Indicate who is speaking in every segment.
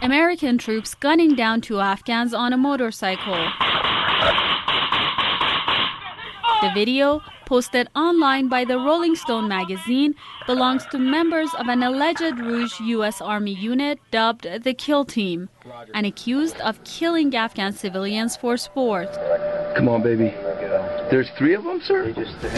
Speaker 1: American troops gunning down 2 Afghans on a motorcycle. The video, posted online by the Rolling Stone magazine, belongs to members of an alleged Rouge U.S. Army unit dubbed the Kill Team and accused of killing Afghan civilians for sport.
Speaker 2: Come on, baby. There's 3 of them, sir?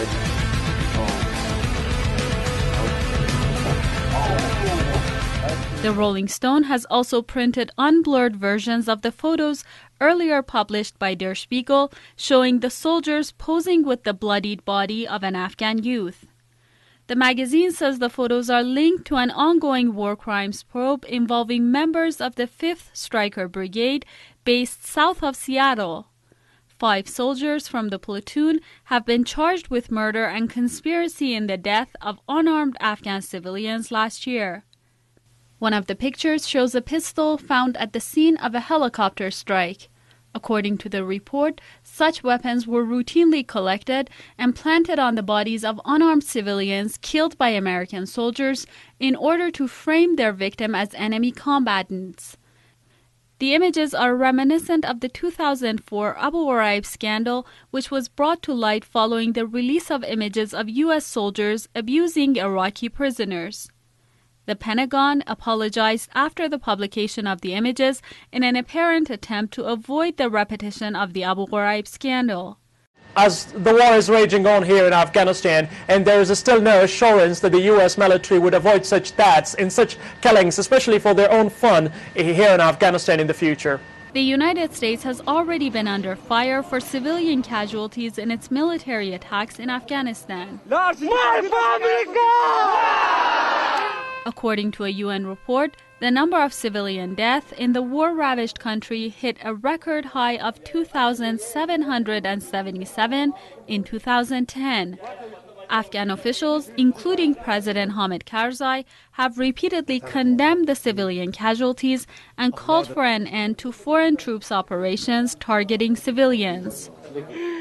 Speaker 1: The Rolling Stone has also printed unblurred versions of the photos earlier published by Der Spiegel, showing the soldiers posing with the bloodied body of an Afghan youth. The magazine says the photos are linked to an ongoing war crimes probe involving members of the 5th Stryker Brigade based south of Seattle. 5 soldiers from the platoon have been charged with murder and conspiracy in the death of unarmed Afghan civilians last year. One of the pictures shows a pistol found at the scene of a helicopter strike. According to the report, such weapons were routinely collected and planted on the bodies of unarmed civilians killed by American soldiers in order to frame their victim as enemy combatants. The images are reminiscent of the 2004 Abu Ghraib scandal, which was brought to light following the release of images of U.S. soldiers abusing Iraqi prisoners. The Pentagon apologized after the publication of the images in an apparent attempt to avoid the repetition of the Abu Ghraib scandal.
Speaker 3: As the war is raging on here in Afghanistan, and there is still no assurance that the U.S. military would avoid such deaths and such killings, especially for their own fun, here in Afghanistan in the future.
Speaker 1: The United States has already been under fire for civilian casualties in its military attacks in Afghanistan. According to a UN report, the number of civilian deaths in the war-ravaged country hit a record high of 2,777 in 2010. Afghan officials, including President Hamid Karzai, have repeatedly condemned the civilian casualties and called for an end to foreign troops operations targeting civilians.